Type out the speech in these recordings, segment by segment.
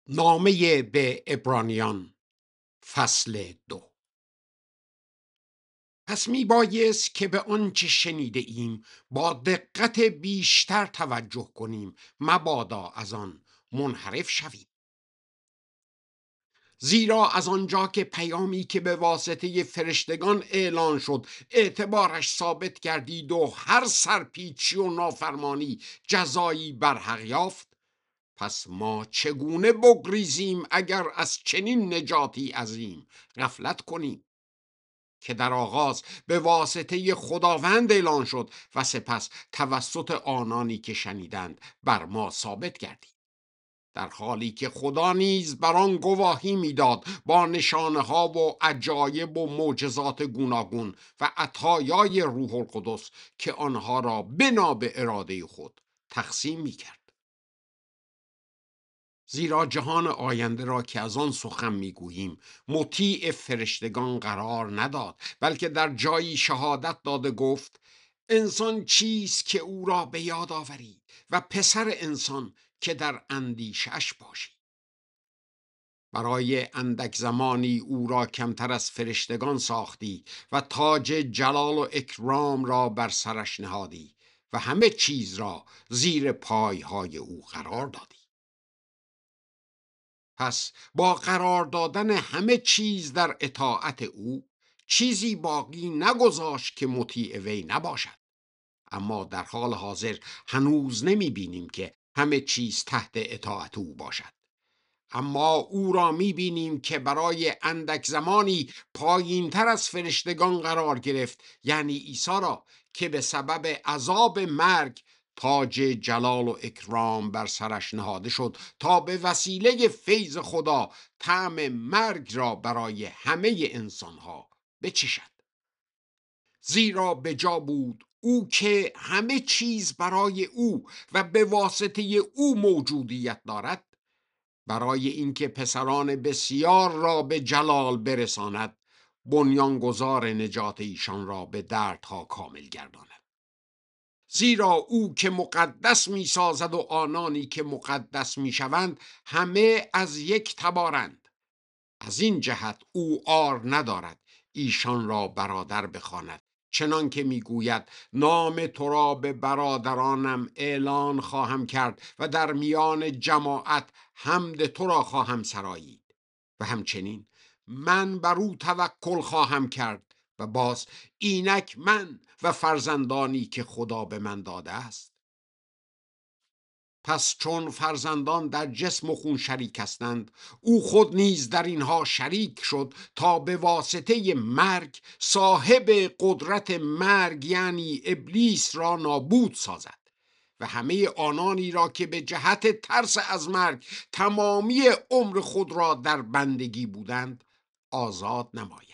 نامه به عبرانیان فصل 2. پس می بایست که به آنچه شنیده ایم با دقت بیشتر توجه کنیم، مبادا از آن منحرف شویم. زیرا از آنجا که پیامی که به واسطه فرشتگان اعلان شد اعتبارش ثابت گردید و هر سرپیچی و نافرمانی جزایی بر حق یافت، پس ما چگونه بگریزیم اگر از چنین نجاتی عظیم غفلت کنیم که در آغاز به واسطه خداوند اعلان شد و سپس توسط آنانی که شنیدند بر ما ثابت گردید، در حالی که خدا نیز بر آن گواهی میداد با نشانه ها و عجایب و معجزات گوناگون و عطایای روح القدس که آنها را بنا به اراده خود تقسیم میکرد. زیرا جهان آینده را که از آن سخن میگوییم مطیع فرشتگان قرار نداد، بلکه در جایی شهادت داده گفت: انسان چیست که او را به یاد آوری و پسر انسان که در اندیشش باشی. برای اندک زمانی او را کمتر از فرشتگان ساختی و تاج جلال و اکرام را بر سرش نهادی و همه چیز را زیر پایهای او قرار دادی. پس با قرار دادن همه چیز در اطاعت او چیزی باقی نگذاشت که مطیع وی نباشد. اما در حال حاضر هنوز نمی بینیم که همه چیز تحت اطاعت او باشد، اما او را می بینیم که برای اندک زمانی پایین تر از فرشتگان قرار گرفت، یعنی عیسی را که به سبب عذاب مرگ تاج جلال و اکرام بر سرش نهاده شد تا به وسیله فیض خدا طعم مرگ را برای همه انسانها بچشد. زیرا به جا بود او که همه چیز برای او و به واسطه او موجودیت دارد، برای اینکه پسران بسیار را به جلال برساند، بنیانگذار نجات ایشان را به دردها کامل گرداند. زیرا او که مقدس می سازد و آنانی که مقدس می شوند همه از یک تبارند، از این جهت او عار ندارد ایشان را برادر بخواند، چنان که میگوید: نام تو را به برادرانم اعلان خواهم کرد و در میان جماعت حمد تو را خواهم سرایید. و همچنین من بر او توکل خواهم کرد و باز اینک من و فرزندانی که خدا به من داده است. پس چون فرزندان در جسم و خون شریک هستند، او خود نیز در اینها شریک شد تا به واسطه مرگ صاحب قدرت مرگ یعنی ابلیس را نابود سازد و همه آنانی را که به جهت ترس از مرگ تمامی عمر خود را در بندگی بودند آزاد نماید.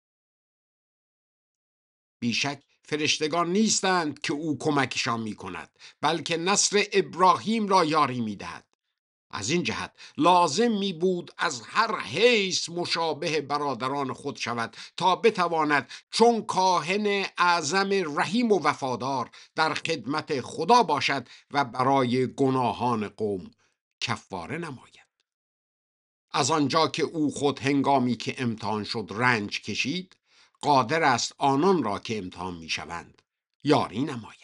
بیشک فرشتگان نیستند که او کمکشان می کند، بلکه نسل ابراهیم را یاری می دهد. از این جهت لازم می بود از هر حیث مشابه برادران خود شود تا بتواند چون کاهن اعظم رحیم و وفادار در خدمت خدا باشد و برای گناهان قوم کفاره نماید. از آنجا که او خود هنگامی که امتحان شد رنج کشید، قادر است آنان را که امتحان می شوند یاری نماید.